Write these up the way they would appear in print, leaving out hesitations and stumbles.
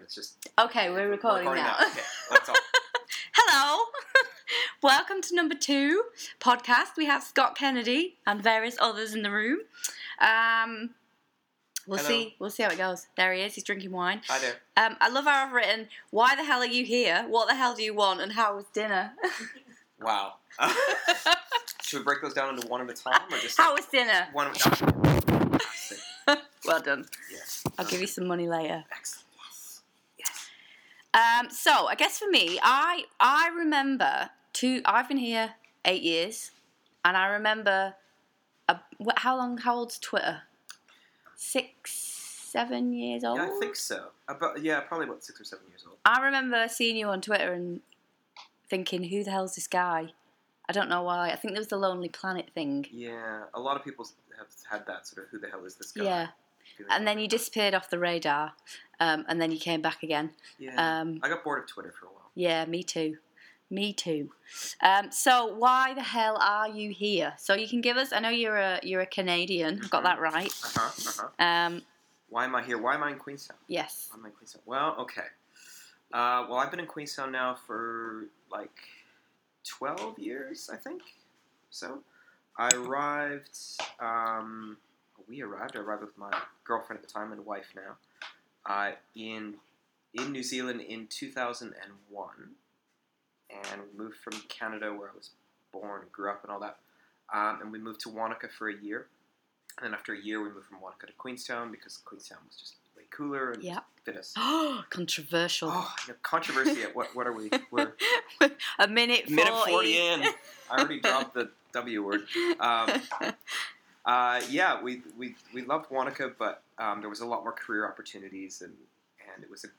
It's just... Okay, we're recording now. Okay, let's all... Hello! Welcome to number 2 podcast. We have Scott Kennedy and various others in the room. We'll see how it goes. There he is. He's drinking wine. Hi there. I love how I've written, why the hell are you here? What the hell do you want? And how was dinner? Wow. Should we break those down into one at a time? Or just how was dinner? One at a time. Well done. Yes. I'll give you some money later. Excellent. Yes. So, I guess for me, I remember I've been here 8 years, and I remember, how old's Twitter? 6, 7 years old? Yeah, I think so. Probably about 6 or 7 years old. I remember seeing you on Twitter and thinking, who the hell's this guy? I don't know why. I think there was the Lonely Planet thing. Yeah, a lot of people have had that sort of, who the hell is this guy? Yeah. And then you disappeared off the radar, and then you came back again. Yeah, I got bored of Twitter for a while. Yeah, me too. So why the hell are you here? So you can give us. I know you're a Canadian. I've got that right. Why am I here? Why am I in Queenstown? Yes. Why am I in Queenstown? Well, okay. I've been in Queenstown now for like 12 years, I think. So I arrived. I arrived with my girlfriend at the time and wife now, in New Zealand in 2001, and we moved from Canada where I was born and grew up and all that, and we moved to Wanaka for a year, and then after a year we moved from Wanaka to Queenstown because Queenstown was just way cooler and fit us. Controversial. Controversy. What are we? We're a minute 40 in. I already dropped the W word. We loved Wanaka, but there was a lot more career opportunities, and it was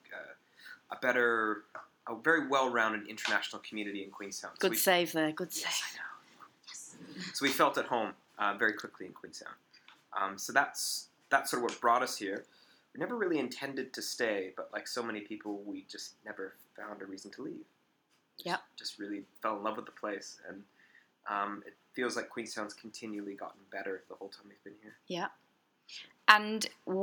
a very well-rounded international community in Queenstown. Good save there. Good save. Yes, I know. Yes. So we felt at home very quickly in Queenstown. So that's sort of what brought us here. We never really intended to stay, but like so many people, we just never found a reason to leave. Just really fell in love with the place, and it feels like Queenstown's continually gotten better the whole time we've been here. Yeah. And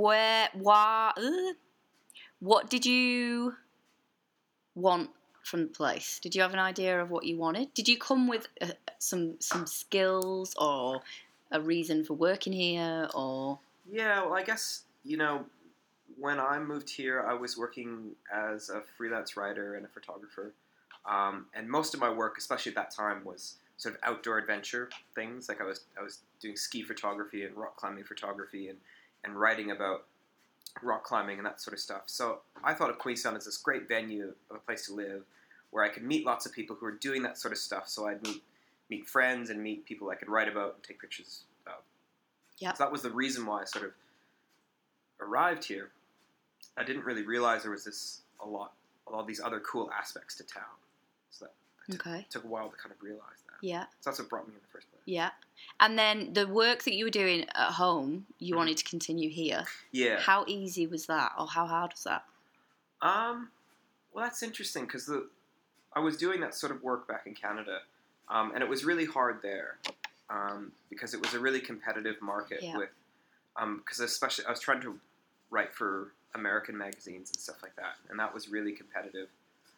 what did you want from the place? Did you have an idea of what you wanted? Did you come with some skills or a reason for working here, or? Yeah, well, I guess, when I moved here, I was working as a freelance writer and a photographer. And most of my work, especially at that time, was sort of outdoor adventure things. Like I was doing ski photography and rock climbing photography and writing about rock climbing and that sort of stuff. So I thought of Queenstown as this great venue of a place to live where I could meet lots of people who were doing that sort of stuff. So I'd meet friends and meet people I could write about and take pictures of. Yeah. So that was the reason why I sort of arrived here. I didn't really realize there was a lot of these other cool aspects to town. So that took a while to kind of realize that. Yeah. So that's what brought me in the first place. Yeah. And then the work that you were doing at home, you wanted to continue here. Yeah. How easy was that, or how hard was that? Well, that's interesting because I was doing that sort of work back in Canada, and it was really hard there because it was a really competitive market with, because especially I was trying to write for American magazines and stuff like that, and that was really competitive.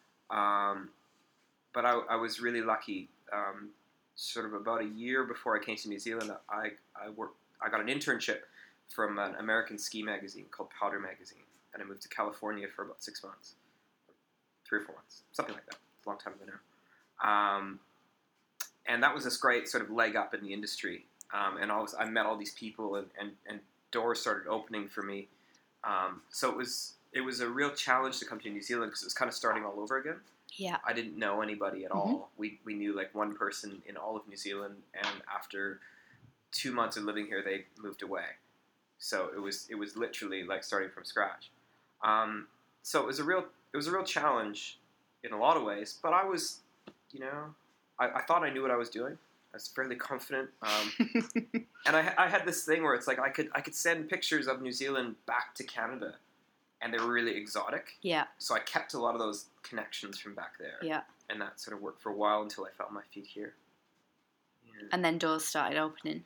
But I was really lucky. Sort of about a year before I came to New Zealand, I got an internship from an American ski magazine called Powder Magazine, and I moved to California for about 6 months, 3 or 4 months, something like that. It's a long time ago now. And that was this great sort of leg up in the industry. And I met all these people, and doors started opening for me. So it was a real challenge to come to New Zealand because it was kind of starting all over again. Yeah. I didn't know anybody at all. We knew like one person in all of New Zealand, and after 2 months of living here, they moved away. So it was literally like starting from scratch. So it was a real challenge in a lot of ways. But I was, I thought I knew what I was doing. I was fairly confident, and I had this thing where it's like I could send pictures of New Zealand back to Canada, and they were really exotic. Yeah. So I kept a lot of those connections from back there. Yeah. And that sort of worked for a while until I found my feet here. Yeah. And then doors started opening.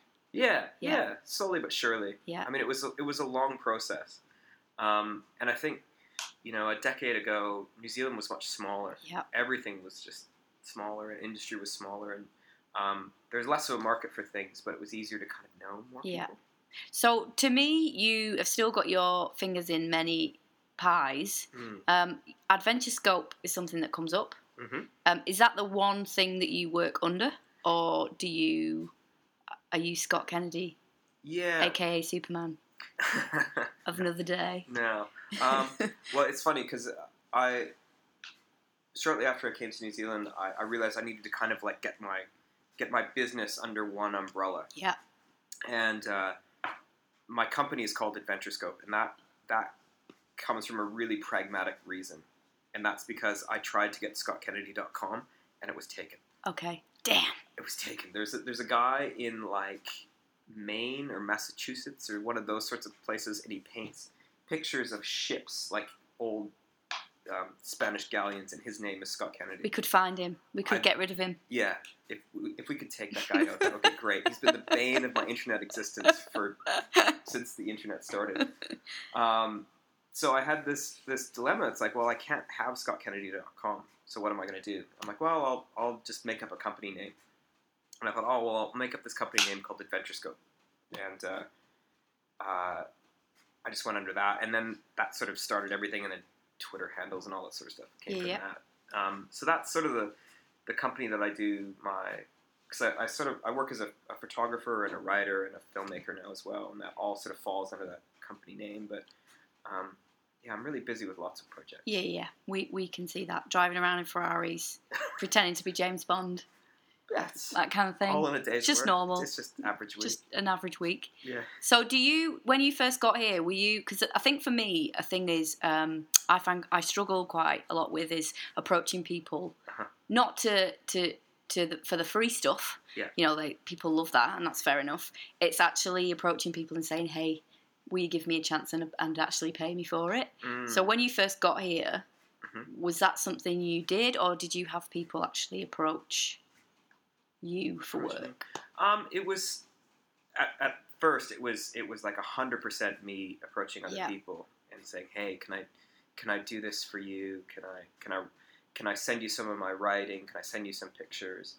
Yeah. Slowly but surely. Yeah. I mean, it was a long process, and I think a decade ago, New Zealand was much smaller. Yeah. Everything was just smaller, and industry was smaller, and there's less of a market for things, but it was easier to kind of know more people. So to me, you have still got your fingers in many pies. Adventure Scope is something that comes up. Mm-hmm. Is that the one thing that you work under, or are you Scott Kennedy, aka Superman of another day? No. Well, it's funny because shortly after I came to New Zealand, I realized I needed to kind of like get my business under one umbrella. Yeah. And my company is called Adventure Scope, and that comes from a really pragmatic reason, and that's because I tried to get scottkennedy.com, and it was taken. Okay. Damn. It was taken. There's a guy in like Maine or Massachusetts or one of those sorts of places, and he paints pictures of ships, like old Spanish galleons, and his name is Scott Kennedy. We could find him. We could get rid of him. Yeah. If we could take that guy out, that would be great. He's been the bane of my internet existence since the internet started. So I had this dilemma. It's like, well, I can't have scottkennedy.com, so what am I going to do? I'm like, well, I'll just make up a company name. And I thought, oh, well, I'll make up this company name called Adventure Scope. And I just went under that. And then that sort of started everything, and then Twitter handles and all that sort of stuff came from that. So that's sort of the company that I do because I work as a photographer and a writer and a filmmaker now as well, and that all sort of falls under that company name. But I'm really busy with lots of projects. Yeah. We can see that, driving around in Ferraris, pretending to be James Bond. That kind of thing. All in a day's just work. Normal. It's just average week. Just an average week. Yeah. So when you first got here, were you, because I think for me, a thing is, I find I struggle quite a lot with is approaching people, not for the free stuff. Yeah. People love that, and that's fair enough. It's actually approaching people and saying, hey, will you give me a chance and actually pay me for it? So when you first got here, was that something you did, or did you have people actually approach you for work? It was at first it was like 100% me approaching other people and saying, hey, can I do this for you? Can I send you some of my writing? Can I send you some pictures?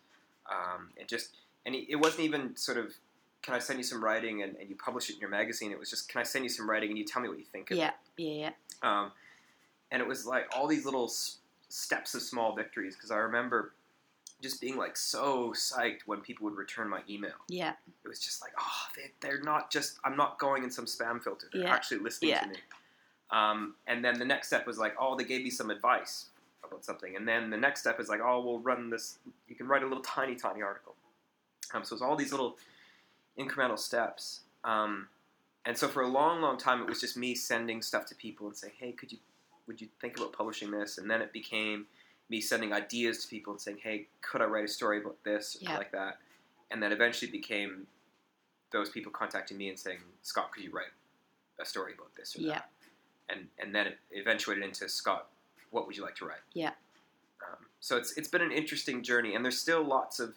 It wasn't even sort of, can I send you some writing and you publish it in your magazine? It was just, can I send you some writing and you tell me what you think of it? Yeah. And it was like all these little steps of small victories, because I remember just being like so psyched when people would return my email. Yeah. It was just like, oh, they're not just, I'm not going in some spam filter. They're actually listening to me. And then the next step was like, oh, they gave me some advice about something. And then the next step is like, oh, we'll run this, you can write a little tiny article. So it's all these little incremental steps. And so for a long time, it was just me sending stuff to people and saying, hey, would you think about publishing this? And then it became me sending ideas to people and saying, hey, could I write a story about this? Or like that. And then eventually became those people contacting me and saying, Scott, could you write a story about this or that? And then it eventuated into, Scott, what would you like to write? Yeah. So it's been an interesting journey, and there's still lots of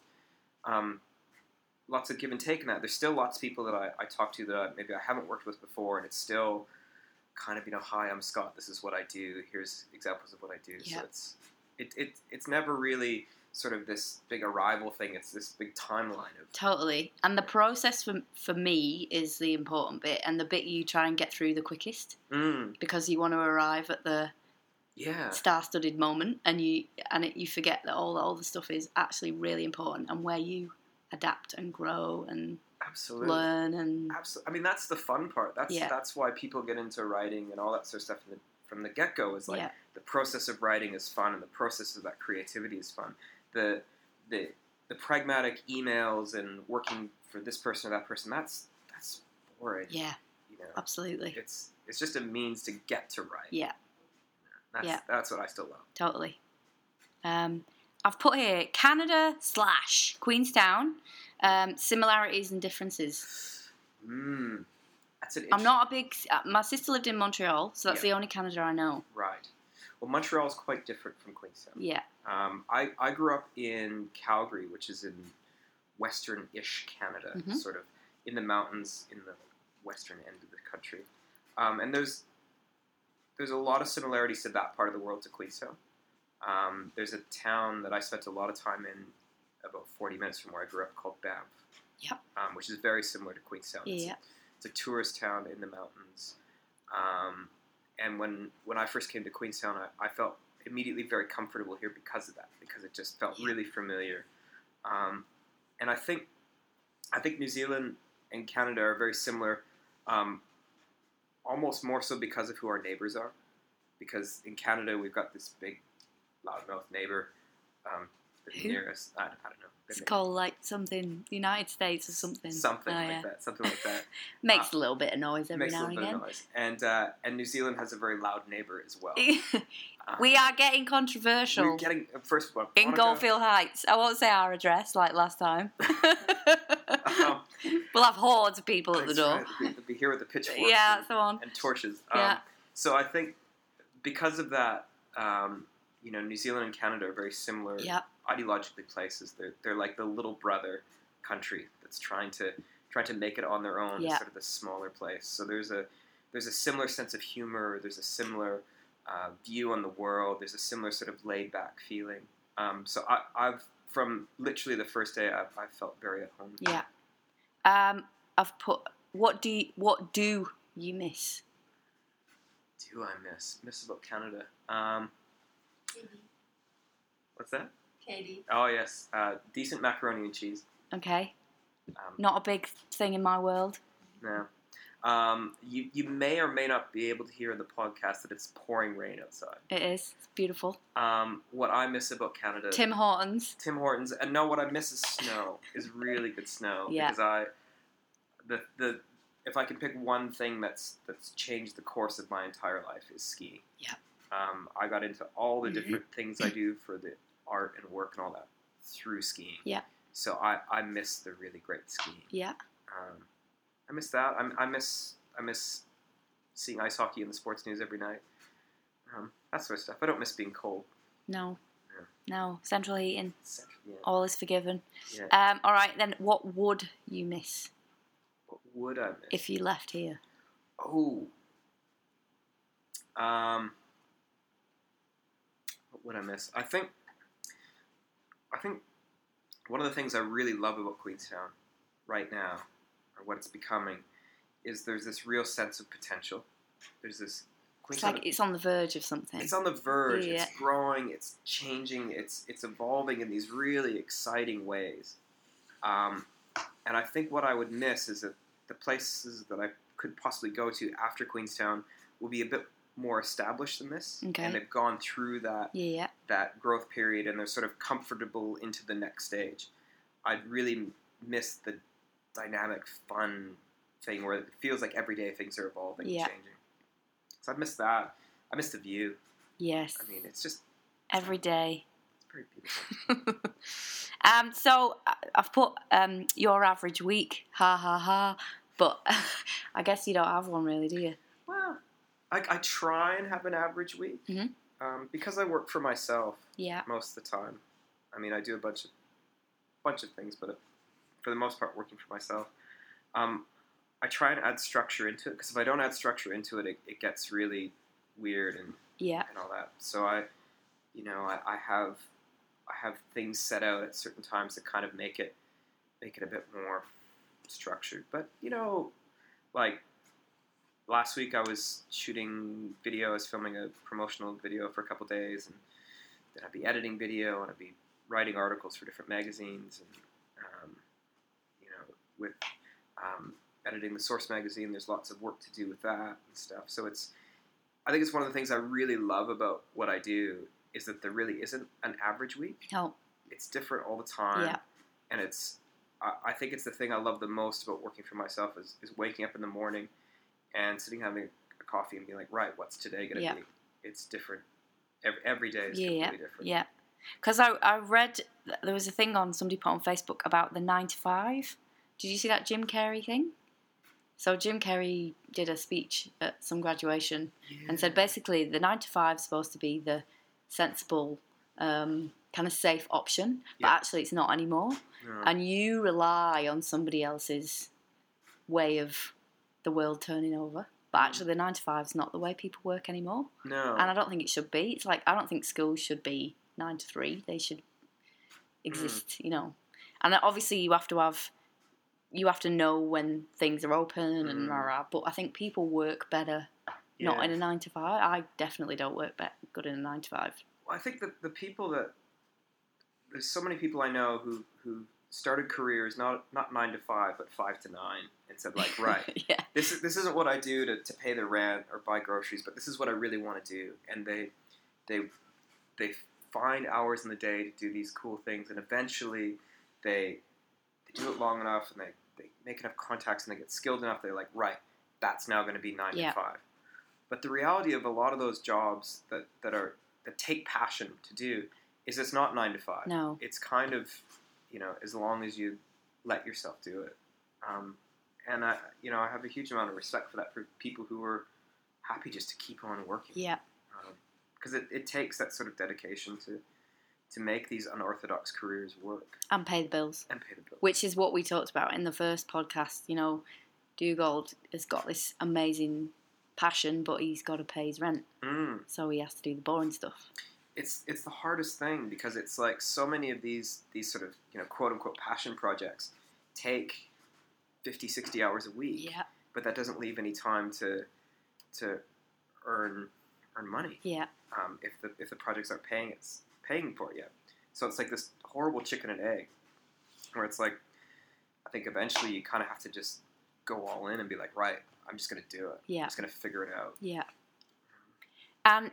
give and take in that. There's still lots of people that I talk to that maybe I haven't worked with before, and it's still kind of, hi, I'm Scott, this is what I do, here's examples of what I do. Yeah. So it's never really sort of this big arrival thing, it's this big timeline of... Totally. And the process for me is the important bit, and the bit you try and get through the quickest, because you want to arrive at the star-studded moment, and you forget that all the stuff is actually really important, and where you adapt and grow and learn. And I mean, that's the fun part. That's why people get into writing and all that sort of stuff from the get-go, is like the process of writing is fun, and the process of that creativity is fun. The pragmatic emails and working for this person or that person, that's boring. Yeah, absolutely. It's just a means to get to write. Yeah. That's what I still love. Totally. I've put here Canada/Queenstown, similarities and differences. That's an I'm not a big... my sister lived in Montreal, so that's the only Canada I know. Right. Well, Montreal is quite different from Queenstown. Yeah. I grew up in Calgary, which is in western-ish Canada, sort of in the mountains in the western end of the country. And there's a lot of similarities to that part of the world to Queenstown. There's a town that I spent a lot of time in, about 40 minutes from where I grew up, called Banff. Yep. Which is very similar to Queenstown. Yeah. It's a tourist town in the mountains. And when I first came to Queenstown, I felt immediately very comfortable here because of that, because it just felt really familiar. And I think New Zealand and Canada are very similar, almost more so because of who our neighbors are. Because in Canada, we've got this big, loudmouth neighbor, the nearest, I don't know. It's called like something, the United States or something. Something like that. Makes a little bit of noise every now and again. Makes a little bit of noise. And New Zealand has a very loud neighbor as well. We are getting controversial. We're getting, first of all, in Goldfield Heights. I won't say our address like last time. We'll have hordes of people at the door. Right. They'll be here with the pitchforks that's the one. and torches. Yeah. So I think because of that, New Zealand and Canada are very similar ideologically places. They're like the little brother country that's trying to make it on their own. It's sort of the smaller place. So there's a similar sense of humor. There's a similar view on the world. There's a similar sort of laid back feeling. So I've from literally the first day I felt very at home. Yeah. I've put what do you miss? Do I miss about Canada? Katie. What's that? Katie. Oh yes, decent macaroni and cheese. Okay. Not a big thing in my world. No. You may or may not be able to hear in the podcast that it's pouring rain outside. It is. It's beautiful. What I miss about Canada... Tim Hortons. And no, what I miss is snow. Is really good snow. Yeah. Because if I can pick one thing that's changed the course of my entire life is skiing. Yeah. I got into all the different things I do for the art and work and all that through skiing. Yeah. So I miss the really great skiing. Yeah. I miss that. I miss seeing ice hockey in the sports news every night. That sort of stuff. I don't miss being cold. No. No. Central heating. Yeah. All is forgiven. Yeah. All right, then what would you miss? What would I miss? If you left here. Oh. What would I miss? I think one of the things I really love about Queenstown right now, or what it's becoming, is there's this real sense of potential. There's this Queenstown. It's like it's on the verge of something. It's on the verge. Yeah. It's growing. It's changing. It's evolving in these really exciting ways. And I think what I would miss is that the places that I could possibly go to after Queenstown will be a bit more established than this. Okay. And they've gone through that that growth period, and they're sort of comfortable into the next stage. I'd really miss the dynamic, fun thing where it feels like every day things are evolving and changing. So I miss that. I miss the view. Yes. I mean, it's just... every day. It's pretty beautiful. So I've put your average week, ha ha ha, but I guess you don't have one really, do you? Well, I try and have an average week because I work for myself most of the time. I mean, I do a bunch of things, but for the most part, working for myself. I try and add structure into it, because if I don't add structure into it, it gets really weird and all that. So I have things set out at certain times that kind of make it a bit more structured. But like last week I was shooting video. I was filming a promotional video for a couple days, and then I'd be editing video, and I'd be writing articles for different magazines, and with editing the Source magazine, there's lots of work to do with that and stuff. So I think it's one of the things I really love about what I do is that there really isn't an average week. No. It's different all the time. Yeah. And I think it's the thing I love the most about working for myself is waking up in the morning and sitting having a coffee and being like, right, what's today going to be? It's different. Every day is completely different. Yeah. Because I read, there was a thing somebody put on Facebook about the 9 to 5. Did you see that Jim Carrey thing? So Jim Carrey did a speech at some graduation and said basically the 9 to 5 is supposed to be the sensible, kind of safe option, but actually it's not anymore. No. And you rely on somebody else's way of the world turning over. But actually, the 9 to 5 is not the way people work anymore. No. And I don't think it should be. It's like, I don't think schools should be 9 to 3. They should exist, you know. And obviously you have to know when things are open and rah rah. But I think people work better not in a 9 to 5. I definitely don't work good in a 9 to 5. Well, I think that the people that there's so many people I know who started careers not 9 to 5 but 5 to 9 and said like, right, Yeah. this isn't what I do to pay the rent or buy groceries, but this is what I really want to do. And they find hours in the day to do these cool things, and eventually they do it long enough and they make enough contacts and they get skilled enough. They're like, right, that's now going to be 9 to 5. But the reality of a lot of those jobs that take passion to do is it's not 9 to 5. No. It's kind of, you know, as long as you let yourself do it. And I have a huge amount of respect for that, for people who are happy just to keep on working. Yeah. Because it takes that sort of dedication to make these unorthodox careers work. And pay the bills. Which is what we talked about in the first podcast. You know, Dugald has got this amazing passion, but he's got to pay his rent. So he has to do the boring stuff. It's the hardest thing, because it's like so many of these sort of, you know, quote unquote passion projects take 50, 60 hours a week. Yeah. But that doesn't leave any time to earn money. Yeah. If the projects aren't paying for it yet. So it's like this horrible chicken and egg, where it's like, I think eventually you kind of have to just go all in and be like, right, I'm just going to do it. Yeah. I'm just going to figure it out. Yeah. And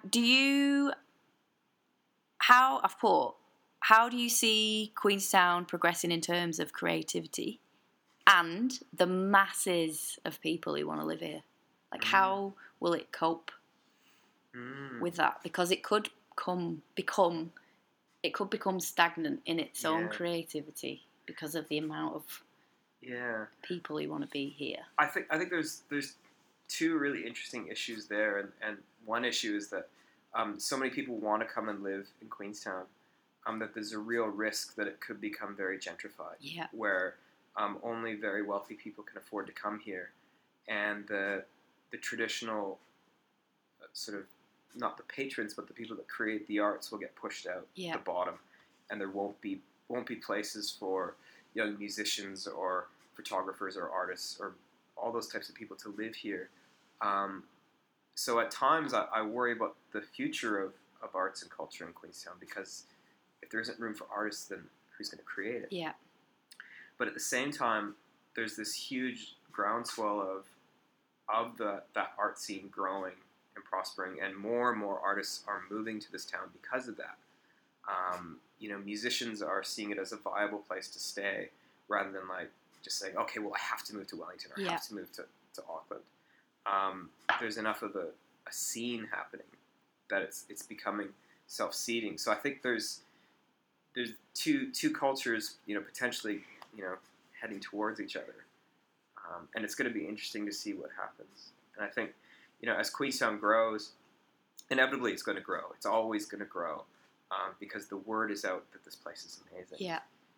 how do you see Queenstown progressing in terms of creativity and the masses of people who want to live here? Like, how will it cope with that? Because it could become stagnant in its own creativity because of the amount of people who want to be here. I think there's two really interesting issues there, and one issue is that so many people want to come and live in Queenstown that there's a real risk that it could become very gentrified. Yeah. Where only very wealthy people can afford to come here, and the traditional sort of, not the patrons, but the people that create the arts will get pushed out the bottom, and there won't be places for young musicians or photographers or artists or all those types of people to live here. So at times I worry about the future of arts and culture in Queenstown, because if there isn't room for artists, then who's going to create it? Yeah. But at the same time, there's this huge groundswell of that art scene growing and prospering, and more artists are moving to this town because of that. Musicians are seeing it as a viable place to stay, rather than like just saying, okay, well, I have to move to Wellington or I have to move to Auckland. There's enough of a scene happening that it's becoming self-seeding. So I think there's two cultures, potentially, heading towards each other, and it's going to be interesting to see what happens. And I think, as Queenstown grows, inevitably it's going to grow. It's always going to grow, because the word is out that this place is amazing. Yeah.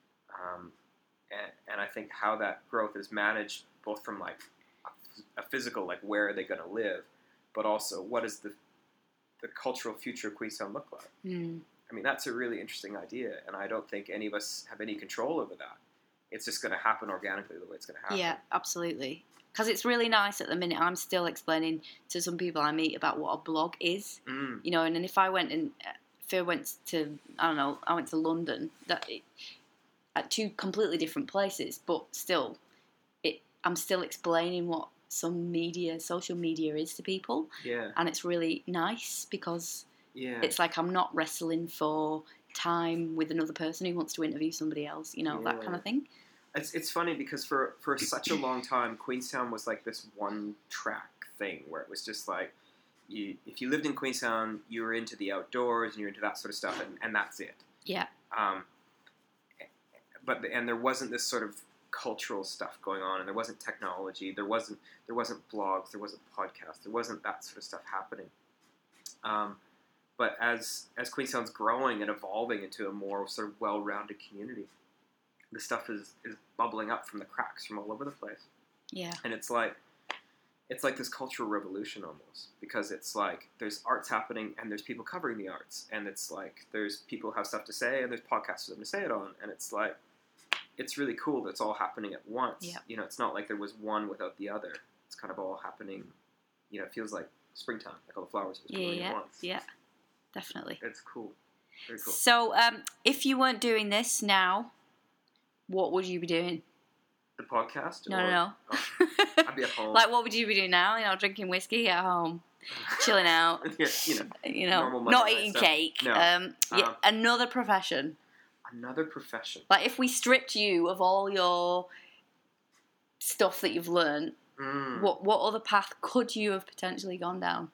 And I think how that growth is managed, both from like a physical, like where are they going to live, but also what does the cultural future of Queenstown look like? I mean, that's a really interesting idea, and I don't think any of us have any control over that. It's just going to happen organically the way it's going to happen. Yeah, absolutely. Because it's really nice at the minute. I'm still explaining to some people I meet about what a blog is. And then if I went to, I went to London, at two completely different places, but still, I'm still explaining what social media is to people. Yeah. And it's really nice because it's like I'm not wrestling for time with another person who wants to interview somebody else, that kind of thing. It's funny because for such a long time, Queenstown was like this one track thing where it was just like, if you lived in Queenstown, you were into the outdoors and you're into that sort of stuff, and that's it. Yeah. But there wasn't this sort of cultural stuff going on, and there wasn't technology, there wasn't blogs, there wasn't podcasts, there wasn't that sort of stuff happening. But as Queenstown's growing and evolving into a more sort of well-rounded community, the stuff is bubbling up from the cracks from all over the place. Yeah. And it's like, it's like this cultural revolution almost, because it's like there's arts happening and there's people covering the arts, and it's like there's people who have stuff to say and there's podcasts for them to say it on, and it's like it's really cool that it's all happening at once. Yeah. You know, it's not like there was one without the other. It's kind of all happening. You know, it feels like springtime, like all the flowers are blooming at once. Yeah, definitely. It's cool. Very cool. So, if you weren't doing this now, what would you be doing? The podcast? No. Oh, I'd be at home. Like, what would you be doing now? You know, drinking whiskey at home, chilling out. Yeah, normal Monday not night eating stuff. cake. No. Another profession. Another profession. Like, if we stripped you of all your stuff that you've learned, what other path could you have potentially gone down?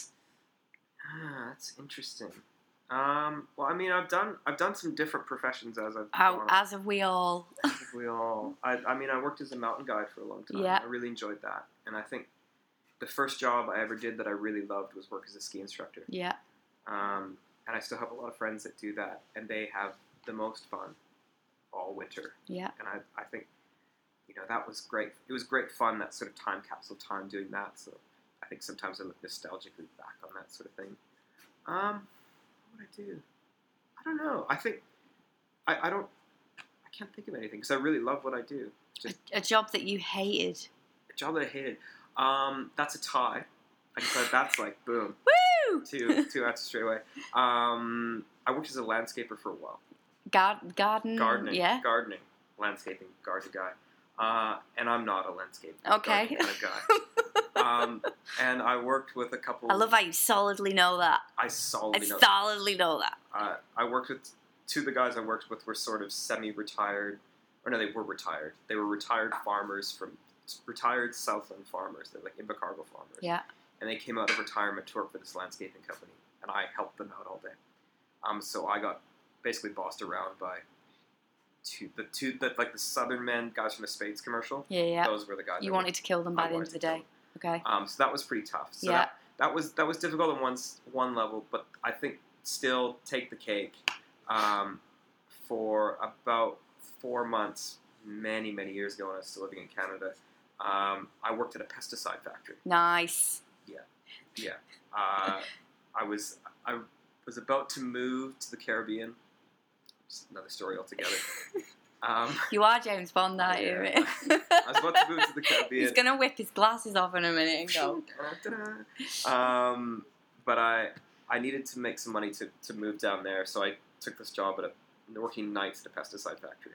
That's interesting. Well, I mean, I've done some different professions as I've gone. As have we all. We all. I mean, I worked as a mountain guide for a long time. Yeah. I really enjoyed that, and I think the first job I ever did that I really loved was work as a ski instructor. Yeah. And I still have a lot of friends that do that, and they have the most fun all winter. Yeah. And I think, that was great. It was great fun, that sort of time capsule time doing that. So I think sometimes I look nostalgically back on that sort of thing. What would I do? I don't know. I think I can't think of anything because I really love what I do. Just A job that you hated. a job that I hated. That's a tie. I can say that's like boom. Woo! Two answers straight away. I worked as a landscaper for a while. Gardening. Gardening, landscaping, garden guy. And I'm not a landscape Okay. gardening kind of guy. And I worked with a couple. I love how you solidly know that. I solidly know. solidly know that. I worked with two of the guys I worked with were sort of semi-retired, or no, they were retired. They were retired farmers from retired Southland farmers. They're like Invercargill farmers. Yeah. And they came out of retirement to work for this landscaping company, and I helped them out all day. So I got basically bossed around by the Southern Men guys from the Spades commercial. Yeah. Those were the guys. You wanted to kill them by the end of the day. Okay. So that was pretty tough. So Yeah. that was difficult on one level, but I think still take the cake. For about 4 months, many years ago when I was still living in Canada, I worked at a pesticide factory. Nice. Yeah. I was about to move to the Caribbean. Just another story altogether. You are James Bond, aren't you? I was about to move to the Caribbean. He's going to whip his glasses off in a minute and go. But I needed to make some money to move down there, so I took this job working nights at a pesticide factory.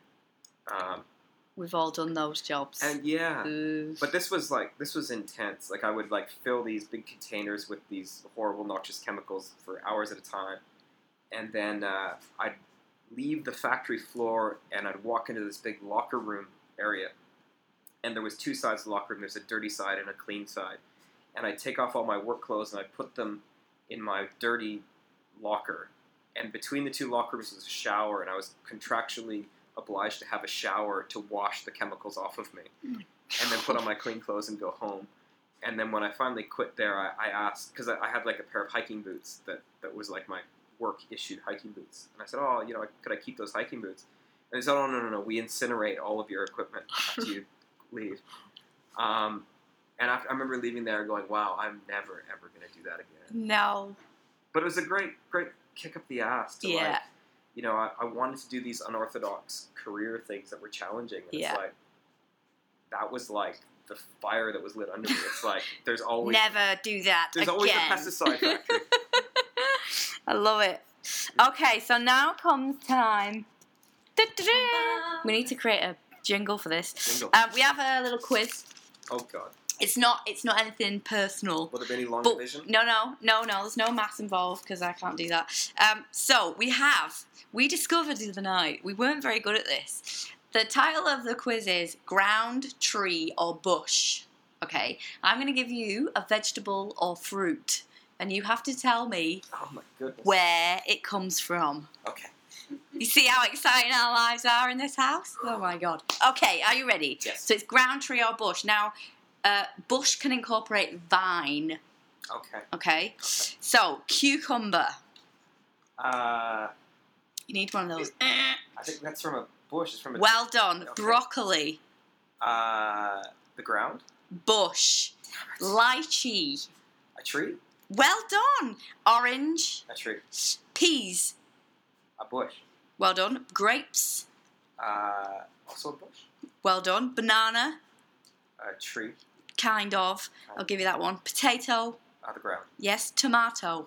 We've all done those jobs. And yeah, Ooh. but this was intense. Like I would fill these big containers with these horrible noxious chemicals for hours at a time, and then I'd leave the factory floor and I'd walk into this big locker room area, and there was two sides of the locker room. There's a dirty side and a clean side, and I'd take off all my work clothes and I'd put them in my dirty locker, and between the two locker rooms was a shower, and I was contractually obliged to have a shower to wash the chemicals off of me, and then put on my clean clothes and go home. And then when I finally quit there, I asked, because I had like a pair of hiking boots that was like my work issued hiking boots, and I said, oh, could I keep those hiking boots? And they said, oh, no, we incinerate all of your equipment after you leave. And I remember leaving there going, wow, I'm never ever going to do that again. No. But it was a great kick up the ass to I wanted to do these unorthodox career things that were challenging. And it's like, that was like the fire that was lit under me. It's like, there's always... Never do that There's again. always a pesticide factory. I love it. Okay, so now comes time. Da-da-da. We need to create a jingle for this. Jingle. We have a little quiz. Oh, God. It's not anything personal. Will there be any long But division? No. There's no maths involved because I can't do that. So we discovered the other night, we weren't very good at this. The title of the quiz is Ground, Tree or Bush. Okay, I'm going to give you a vegetable or fruit, and you have to tell me Oh, my goodness. where it comes from. Okay. You see how exciting our lives are in this house? Oh my God. Okay, are you ready? Yes. So it's ground, tree or bush. Now, bush can incorporate vine. Okay? So, cucumber. You need one of those. I think that's from a bush. It's from a... Well done. Okay. Broccoli. The ground? Bush. Lychee. A tree. Well done. Orange. A tree. Peas. A bush. Well done. Grapes. Also a bush. Well done. Banana. A tree. Kind of. I'll give you that one. Potato. The ground. Yes. Tomato.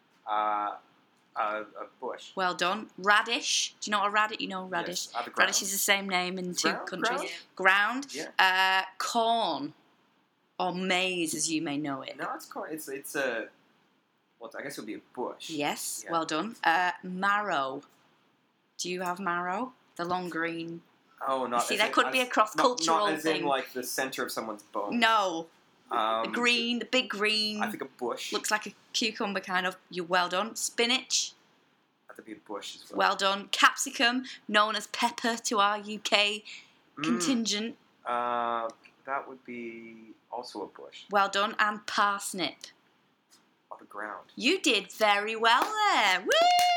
A bush. Well done. Radish. Do you know what a radish? You know radish. Yes. The ground. Radish is the same name in two Ground? countries. Ground? Ground. Yeah. Corn. Or maize, as you may know it. No, it's corn. It's a. Well, I guess it would be a bush. Yes. Yeah. Well done. Marrow. Do you have marrow? The long green. Oh, not. See, as that in- could be a cross-cultural Not as thing. in like the center of someone's bone. No. The green, the big green. I think a bush. Looks like a cucumber kind of. You're well done. Spinach. That'd be a bush as well. Well done. Capsicum, known as pepper to our UK contingent. That would be also a bush. Well done. And parsnip. On the ground. You did very well there. Woo!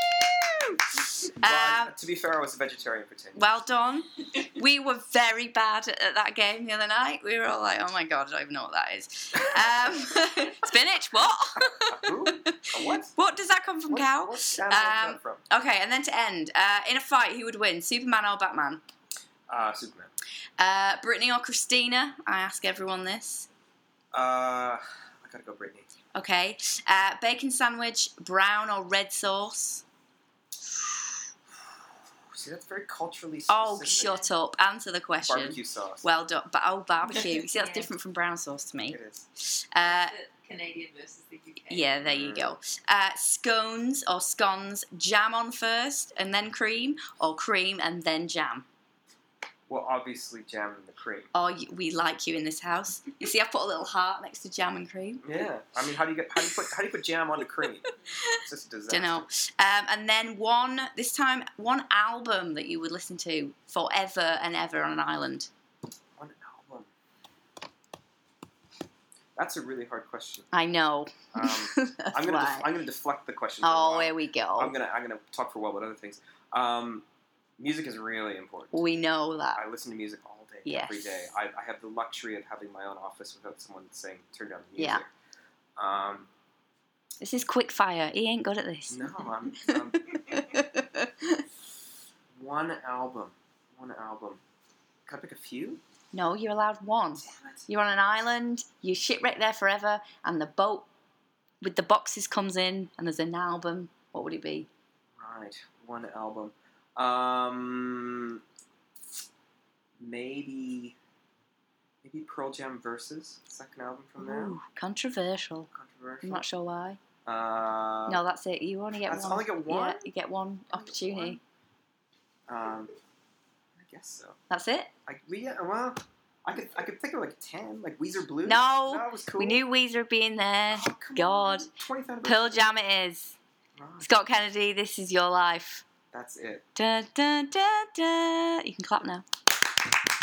But, to be fair, I was a vegetarian for 10 years. Well done. We were very bad at that game the other night. We were all like, oh my god, I don't even know what that is. Spinach, what? Who? A what? What does that come from, cow? What animal is that from? Okay, and then to end, in a fight, who would win, Superman or Batman? Superman. Brittany or Christina? I ask everyone this. I gotta go Brittany. Okay. Bacon sandwich, brown or red sauce? See, that's very culturally specific. Oh, shut up. Answer the question. Barbecue sauce. Well done. Barbecue. You see, that's different from brown sauce to me. It is. The Canadian versus the UK. Yeah, there you go. Scones or scones, jam on first and then cream, or cream and then jam? Well, obviously jam and the cream. Oh, we like you in this house. You see, I put a little heart next to jam and cream. Yeah. I mean, how do you put jam onto cream? It's just a disaster. Don't know. And then one album that you would listen to forever and ever on an island. One album. That's a really hard question. I know. I'm gonna deflect the question. for a Oh, while. here we go. I'm gonna talk for a while about other things. Music is really important. We know that. I listen to music all day, Yes. every day. I have the luxury of having my own office without someone saying, turn down the Yeah. music. This is quick fire. He ain't good at this. No, I'm one album. Can I pick a few? No, you're allowed one. Damn it. You're on an island, you shipwreck there forever, and the boat with the boxes comes in, and there's an album. What would it be? Right, one album. Maybe Pearl Jam Versus, second album from them. Ooh, controversial. Controversial. I'm not sure why. No, No, that's it. You only get That's one. only get one? Yeah, you get one opportunity. I guess so. That's it. I could think of like 10, like Weezer Blues. No, that was cool. We knew Weezer would be in there. Oh, come God. on. 20th anniversary. Pearl Jam it is. Right. Scott Kennedy, this is your life. That's it. Da, da, da, da. You can clap now.